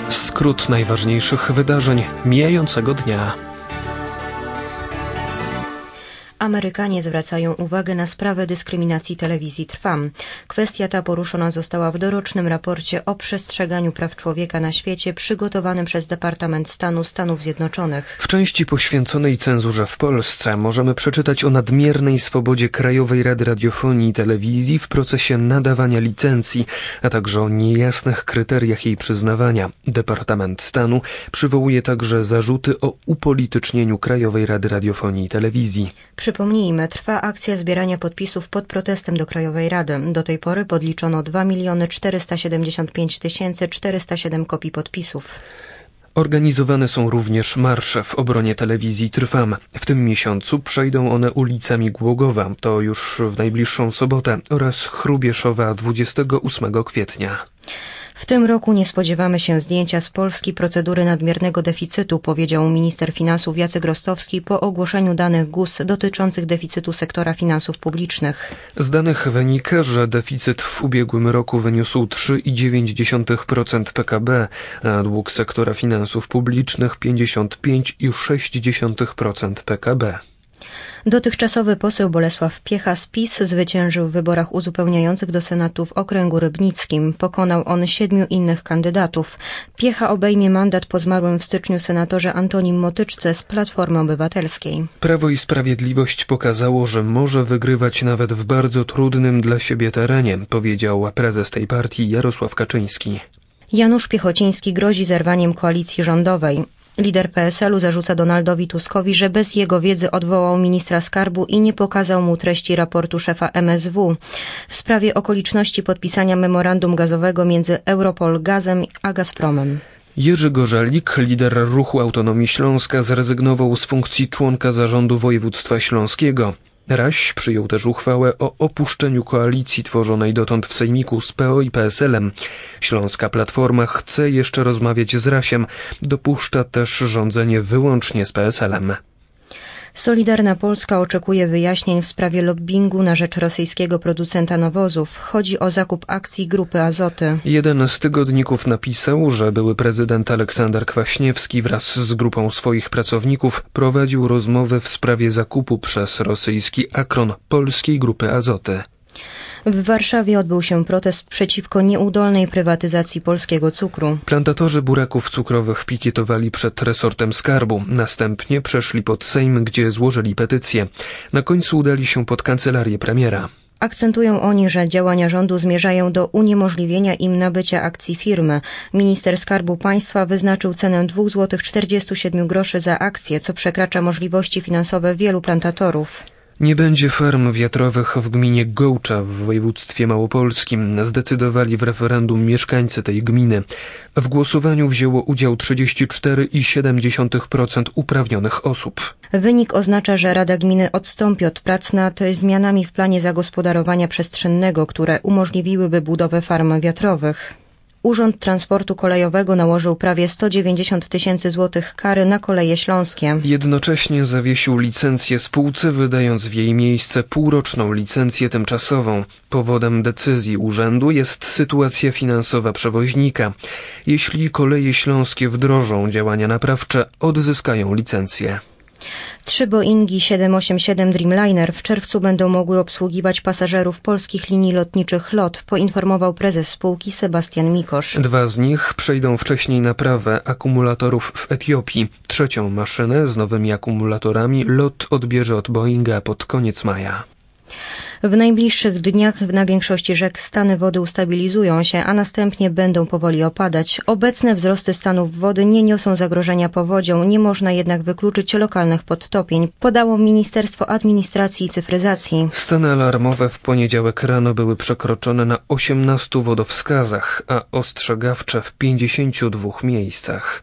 Skrót najważniejszych wydarzeń mijającego dnia. Amerykanie zwracają uwagę na sprawę dyskryminacji telewizji Trwam. Kwestia ta poruszona została w dorocznym raporcie o przestrzeganiu praw człowieka na świecie przygotowanym przez Departament Stanu Stanów Zjednoczonych. W części poświęconej cenzurze w Polsce możemy przeczytać o nadmiernej swobodzie Krajowej Rady Radiofonii i Telewizji w procesie nadawania licencji, a także o niejasnych kryteriach jej przyznawania. Departament Stanu przywołuje także zarzuty o upolitycznieniu Krajowej Rady Radiofonii i Telewizji. Przypomnijmy, trwa akcja zbierania podpisów pod protestem do Krajowej Rady. Do tej pory podliczono 2 475 407 kopii podpisów. Organizowane są również marsze w obronie telewizji Trwam. W tym miesiącu przejdą one ulicami Głogowa, to już w najbliższą sobotę, oraz Chrubieszowa 28 kwietnia. W tym roku nie spodziewamy się zdjęcia z Polski procedury nadmiernego deficytu, powiedział minister finansów Jacek Rostowski po ogłoszeniu danych GUS dotyczących deficytu sektora finansów publicznych. Z danych wynika, że deficyt w ubiegłym roku wyniósł 3,9% PKB, a dług sektora finansów publicznych 55,6% PKB. Dotychczasowy poseł Bolesław Piecha z PiS zwyciężył w wyborach uzupełniających do Senatu w okręgu rybnickim. Pokonał on 7 innych kandydatów. Piecha obejmie mandat po zmarłym w styczniu senatorze Antonim Motyczce z Platformy Obywatelskiej. Prawo i Sprawiedliwość pokazało, że może wygrywać nawet w bardzo trudnym dla siebie terenie, powiedział prezes tej partii Jarosław Kaczyński. Janusz Piechociński grozi zerwaniem koalicji rządowej. Lider PSL-u zarzuca Donaldowi Tuskowi, że bez jego wiedzy odwołał ministra skarbu i nie pokazał mu treści raportu szefa MSW w sprawie okoliczności podpisania memorandum gazowego między Europol Gazem a Gazpromem. Jerzy Gorzalik, lider Ruchu Autonomii Śląska, zrezygnował z funkcji członka zarządu województwa śląskiego. Raś przyjął też uchwałę o opuszczeniu koalicji tworzonej dotąd w Sejmiku z PO i PSL-em. Śląska Platforma chce jeszcze rozmawiać z Rasiem, dopuszcza też rządzenie wyłącznie z PSL-em. Solidarna Polska oczekuje wyjaśnień w sprawie lobbingu na rzecz rosyjskiego producenta nawozów. Chodzi o zakup akcji Grupy Azoty. Jeden z tygodników napisał, że były prezydent Aleksander Kwaśniewski wraz z grupą swoich pracowników prowadził rozmowy w sprawie zakupu przez rosyjski Akron polskiej Grupy Azoty. W Warszawie odbył się protest przeciwko nieudolnej prywatyzacji polskiego cukru. Plantatorzy buraków cukrowych pikietowali przed resortem skarbu. Następnie przeszli pod Sejm, gdzie złożyli petycję. Na końcu udali się pod kancelarię premiera. Akcentują oni, że działania rządu zmierzają do uniemożliwienia im nabycia akcji firmy. Minister Skarbu Państwa wyznaczył cenę 2,47 zł za akcję, co przekracza możliwości finansowe wielu plantatorów. Nie będzie farm wiatrowych w gminie Gołcza w województwie małopolskim. Zdecydowali w referendum mieszkańcy tej gminy. W głosowaniu wzięło udział 34,7% uprawnionych osób. Wynik oznacza, że Rada Gminy odstąpi od prac nad zmianami w planie zagospodarowania przestrzennego, które umożliwiłyby budowę farm wiatrowych. Urząd Transportu Kolejowego nałożył prawie 190 000 złotych kary na Koleje Śląskie. Jednocześnie zawiesił licencję spółce, wydając w jej miejsce półroczną licencję tymczasową. Powodem decyzji urzędu jest sytuacja finansowa przewoźnika. Jeśli Koleje Śląskie wdrożą działania naprawcze, odzyskają licencję. 3 Boeingi 787 Dreamliner w czerwcu będą mogły obsługiwać pasażerów polskich linii lotniczych LOT, poinformował prezes spółki Sebastian Mikosz. 2 z nich przejdą wcześniej naprawę akumulatorów w Etiopii. 3. maszynę z nowymi akumulatorami LOT odbierze od Boeinga pod koniec maja. W najbliższych dniach na większości rzek stany wody ustabilizują się, a następnie będą powoli opadać. Obecne wzrosty stanów wody nie niosą zagrożenia powodzią, nie można jednak wykluczyć lokalnych podtopień, podało Ministerstwo Administracji i Cyfryzacji. Stany alarmowe w poniedziałek rano były przekroczone na 18 wodowskazach, a ostrzegawcze w 52 miejscach.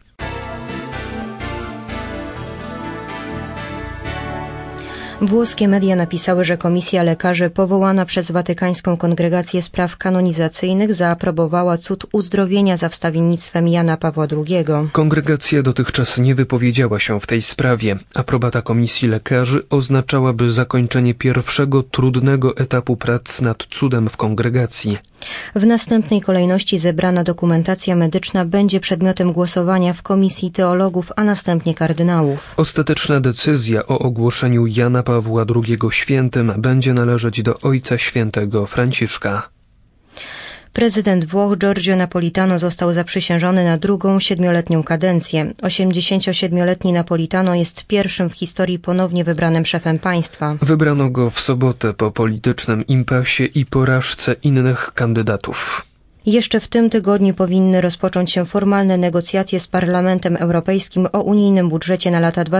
Włoskie media napisały, że komisja lekarzy powołana przez Watykańską Kongregację Spraw Kanonizacyjnych zaaprobowała cud uzdrowienia za wstawiennictwem Jana Pawła II. Kongregacja dotychczas nie wypowiedziała się w tej sprawie. Aprobata komisji lekarzy oznaczałaby zakończenie pierwszego trudnego etapu prac nad cudem w kongregacji. W następnej kolejności zebrana dokumentacja medyczna będzie przedmiotem głosowania w Komisji Teologów, a następnie kardynałów. Ostateczna decyzja o ogłoszeniu Jana Pawła II świętym będzie należeć do Ojca Świętego Franciszka. Prezydent Włoch Giorgio Napolitano został zaprzysiężony na drugą 7-letnią kadencję. 87-letni Napolitano jest pierwszym w historii ponownie wybranym szefem państwa. Wybrano go w sobotę po politycznym impasie i porażce innych kandydatów. Jeszcze w tym tygodniu powinny rozpocząć się formalne negocjacje z Parlamentem Europejskim o unijnym budżecie na lata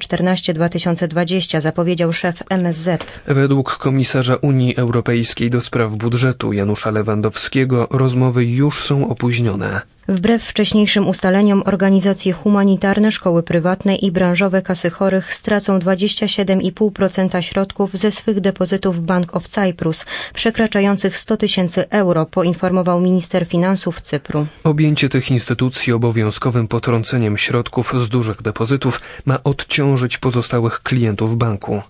2014-2020, zapowiedział szef MSZ. Według komisarza Unii Europejskiej do spraw budżetu Janusza Lewandowskiego rozmowy już są opóźnione. Wbrew wcześniejszym ustaleniom organizacje humanitarne, szkoły prywatne i branżowe kasy chorych stracą 27,5% środków ze swych depozytów Bank of Cyprus, przekraczających 100 tysięcy euro, poinformował minister finansów Cypru. Objęcie tych instytucji obowiązkowym potrąceniem środków z dużych depozytów ma odciążyć pozostałych klientów banku.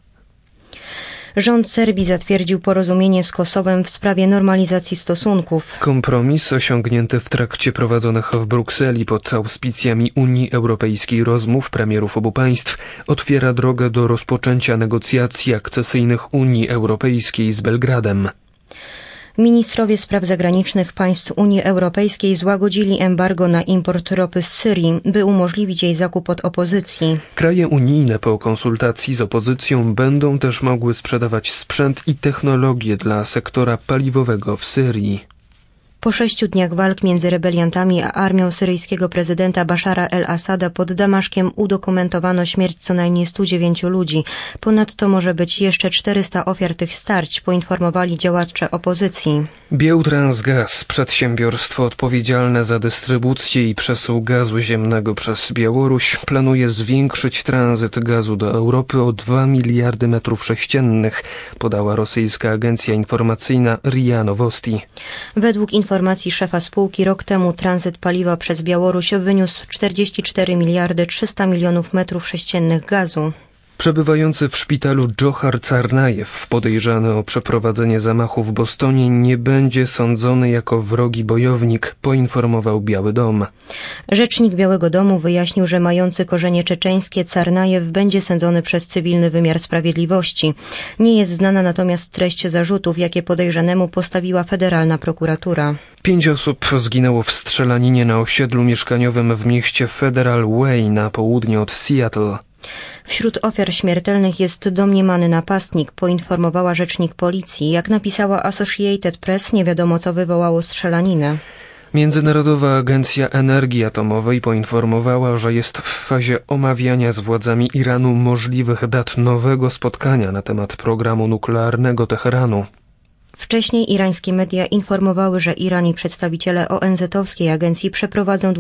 Rząd Serbii zatwierdził porozumienie z Kosowem w sprawie normalizacji stosunków. Kompromis osiągnięty w trakcie prowadzonych w Brukseli pod auspicjami Unii Europejskiej rozmów premierów obu państw otwiera drogę do rozpoczęcia negocjacji akcesyjnych Unii Europejskiej z Belgradem. Ministrowie spraw zagranicznych państw Unii Europejskiej złagodzili embargo na import ropy z Syrii, by umożliwić jej zakup od opozycji. Kraje unijne po konsultacji z opozycją będą też mogły sprzedawać sprzęt i technologie dla sektora paliwowego w Syrii. Po 6 dniach walk między rebeliantami a armią syryjskiego prezydenta Bashara el-Assada pod Damaszkiem udokumentowano śmierć co najmniej 109 ludzi. Ponadto może być jeszcze 400 ofiar tych starć, poinformowali działacze opozycji. Biełtransgaz, przedsiębiorstwo odpowiedzialne za dystrybucję i przesył gazu ziemnego przez Białoruś, planuje zwiększyć tranzyt gazu do Europy o 2 miliardy metrów sześciennych, podała rosyjska agencja informacyjna RIA Novosti. Według informacji szefa spółki rok temu tranzyt paliwa przez Białoruś wyniósł 44 miliardy 300 milionów metrów sześciennych gazu. Przebywający w szpitalu Dżohar Tsarnajew, podejrzany o przeprowadzenie zamachu w Bostonie, nie będzie sądzony jako wrogi bojownik, poinformował Biały Dom. Rzecznik Białego Domu wyjaśnił, że mający korzenie czeczeńskie Tsarnajew będzie sądzony przez cywilny wymiar sprawiedliwości. Nie jest znana natomiast treść zarzutów, jakie podejrzanemu postawiła federalna prokuratura. 5 osób zginęło w strzelaninie na osiedlu mieszkaniowym w mieście Federal Way na południe od Seattle. Wśród ofiar śmiertelnych jest domniemany napastnik, poinformowała rzecznik policji. Jak napisała Associated Press, nie wiadomo co wywołało strzelaninę. Międzynarodowa Agencja Energii Atomowej poinformowała, że jest w fazie omawiania z władzami Iranu możliwych dat nowego spotkania na temat programu nuklearnego Teheranu. Wcześniej irańskie media informowały, że Iran i przedstawiciele ONZ-owskiej agencji przeprowadzą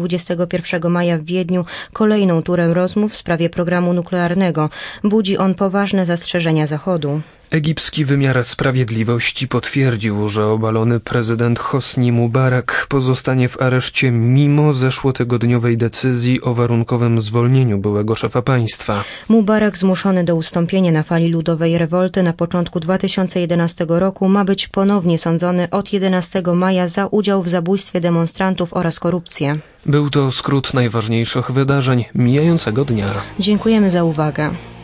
21 maja w Wiedniu kolejną turę rozmów w sprawie programu nuklearnego. Budzi on poważne zastrzeżenia Zachodu. Egipski wymiar sprawiedliwości potwierdził, że obalony prezydent Hosni Mubarak pozostanie w areszcie mimo zeszłotygodniowej decyzji o warunkowym zwolnieniu byłego szefa państwa. Mubarak, zmuszony do ustąpienia na fali ludowej rewolty na początku 2011 roku, ma być ponownie sądzony od 11 maja za udział w zabójstwie demonstrantów oraz korupcję. Był to skrót najważniejszych wydarzeń mijającego dnia. Dziękujemy za uwagę.